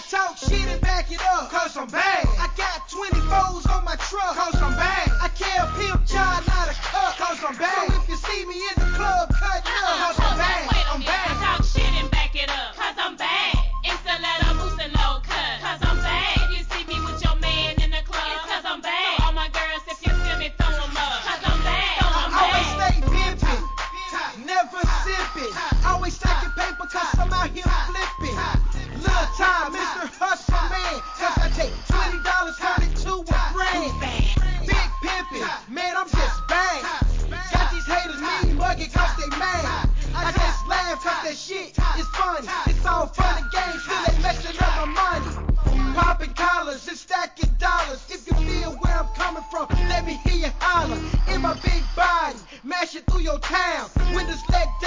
talk shit and back it up, cause I'm bad. I got 24s on my truck, cause I'm bad. I care pimp child, not a cup, cause I'm bad. So if you see me in the club, cut up, cause I'm bad. Wait a I'm minute. bad. I talk shit and back it up, cause I'm bad. Insta-letter, boost and low cut, cause I'm bad. If you see me with your man in the club, it's cause I'm bad. So all my girls, if you feel me, throw them up, cause I'm bad. So I'm Always bad. stay pimpin', never sippin'. Always stacking paper cause I'm out here flippin'. Little time, Mr. Hustle Man, cause I take $20, turn it to a grand. Big pimpin', man, I'm just bad. Got these haters mean mugging cause they mad. I just laugh cause that shit is funny, it's all funny.